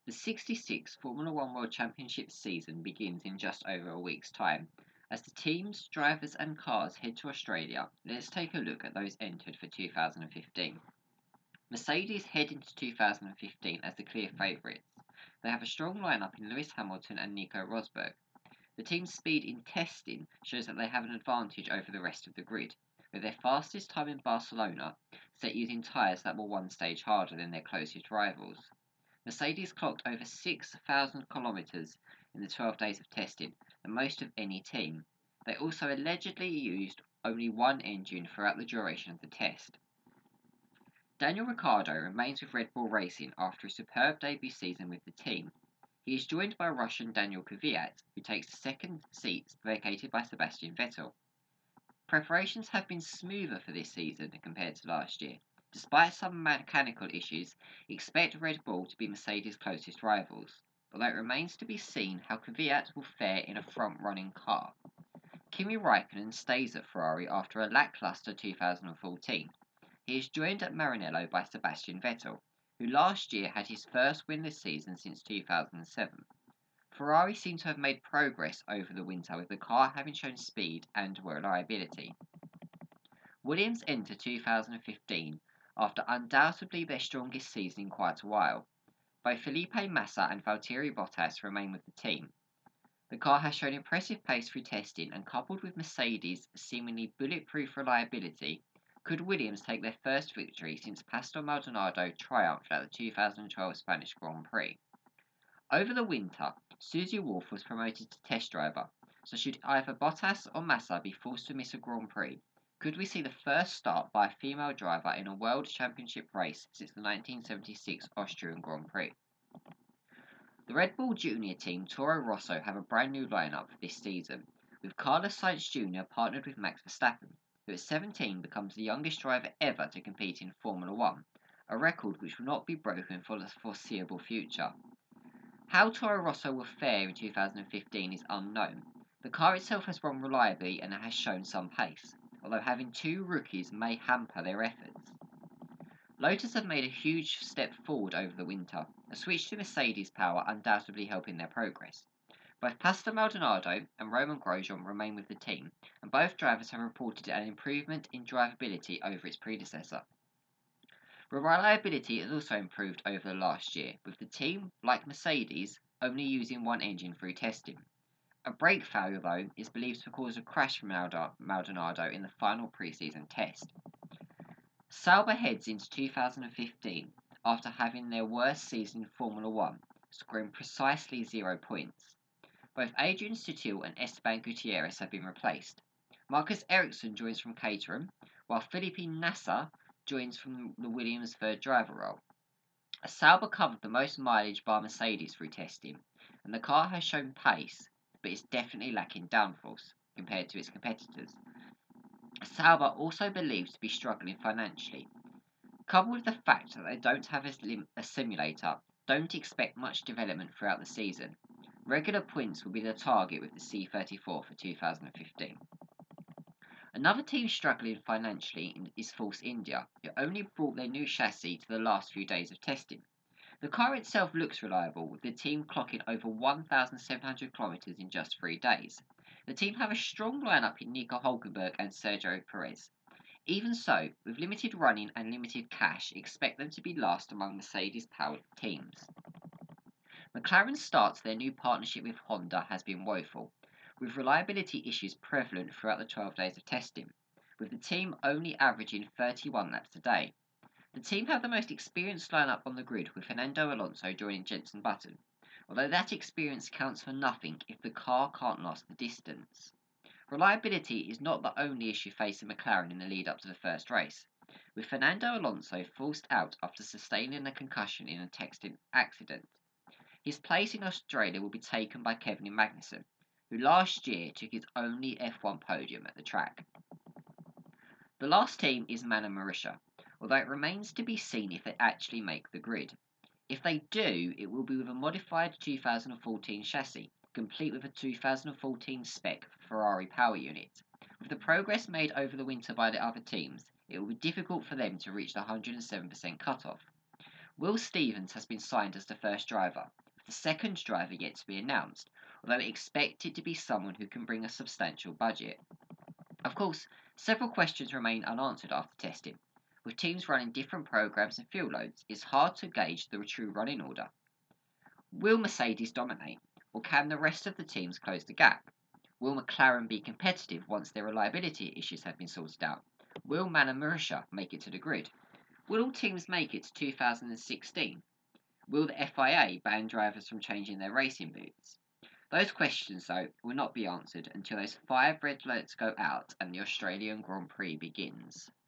The 66th Formula One World Championship season begins in just over a week's time. As the teams, drivers, and cars head to Australia, let's take a look at those entered for 2015. Mercedes head into 2015 as the clear favourites. They have a strong lineup in Lewis Hamilton and Nico Rosberg. The team's speed in testing shows that they have an advantage over the rest of the grid, with their fastest time in Barcelona set using tyres that were one stage harder than their closest rivals. Mercedes clocked over 6,000 kilometres in the 12 days of testing, the most of any team. They also allegedly used only one engine throughout the duration of the test. Daniel Ricciardo remains with Red Bull Racing after a superb debut season with the team. He is joined by Russian Daniil Kvyat, who takes the second seat vacated by Sebastian Vettel. Preparations have been smoother for this season compared to last year. Despite some mechanical issues, expect Red Bull to be Mercedes' closest rivals, although it remains to be seen how Kvyat will fare in a front-running car. Kimi Raikkonen stays at Ferrari after a lacklustre 2014. He is joined at Maranello by Sebastian Vettel, who last year had his first winless season since 2007. Ferrari seem to have made progress over the winter, with the car having shown speed and reliability. Williams enter 2015 after undoubtedly their strongest season in quite a while. Both Felipe Massa and Valtteri Bottas remain with the team. The car has shown impressive pace through testing, and coupled with Mercedes' seemingly bulletproof reliability, could Williams take their first victory since Pastor Maldonado triumphed at the 2012 Spanish Grand Prix. Over the winter, Susie Wolff was promoted to test driver, so should either Bottas or Massa be forced to miss a Grand Prix, could we see the first start by a female driver in a World Championship race since the 1976 Austrian Grand Prix? The Red Bull Junior team Toro Rosso have a brand new lineup for this season, with Carlos Sainz Jr. partnered with Max Verstappen, who at 17 becomes the youngest driver ever to compete in Formula One, a record which will not be broken for the foreseeable future. How Toro Rosso will fare in 2015 is unknown. The car itself has run reliably and has shown some pace, although having two rookies may hamper their efforts. Lotus have made a huge step forward over the winter, a switch to Mercedes power undoubtedly helping their progress. Both Pastor Maldonado and Roman Grosjean remain with the team, and both drivers have reported an improvement in drivability over its predecessor. Reliability has also improved over the last year, with the team, like Mercedes, only using one engine through testing. A brake failure, though, is believed to cause a crash for Maldonado in the final pre-season test. Sauber heads into 2015 after having their worst season in Formula One, scoring precisely 0 points. Both Adrian Sutil and Esteban Gutierrez have been replaced. Marcus Ericsson joins from Caterham, while Felipe Nasser joins from the Williams third driver role. Sauber covered the most mileage by Mercedes through testing, and the car has shown pace, but is definitely lacking downforce compared to its competitors. Sauber also believed to be struggling financially. Coupled with the fact that they don't have a simulator, don't expect much development throughout the season. Regular points will be the target with the C34 for 2015. Another team struggling financially is Force India, who only brought their new chassis to the last few days of testing. The car itself looks reliable, with the team clocking over 1,700 kilometres in just 3 days. The team have a strong lineup in Nico Hulkenberg and Sergio Perez. Even so, with limited running and limited cash, expect them to be last among Mercedes-powered teams. McLaren's start to their new partnership with Honda has been woeful, with reliability issues prevalent throughout the 12 days of testing, with the team only averaging 31 laps a day. The team have the most experienced lineup on the grid, with Fernando Alonso joining Jenson Button, although that experience counts for nothing if the car can't last the distance. Reliability is not the only issue facing McLaren in the lead up to the first race, with Fernando Alonso forced out after sustaining a concussion in a texting accident. His place in Australia will be taken by Kevin Magnussen, who last year took his only F1 podium at the track. The last team is Manor Marisha, although it remains to be seen if they actually make the grid. If they do, it will be with a modified 2014 chassis, complete with a 2014 spec Ferrari power unit. With the progress made over the winter by the other teams, it will be difficult for them to reach the 107% cutoff. Will Stevens has been signed as the first driver, with the second driver yet to be announced, although expected to be someone who can bring a substantial budget. Of course, several questions remain unanswered after testing. With teams running different programs and fuel loads, it's hard to gauge the true running order. Will Mercedes dominate, or can the rest of the teams close the gap? Will McLaren be competitive once their reliability issues have been sorted out? Will Mana Marisha make it to the grid? Will all teams make it to 2016? Will the FIA ban drivers from changing their racing boots? Those questions, though, will not be answered until those 5 red lights go out and the Australian Grand Prix begins.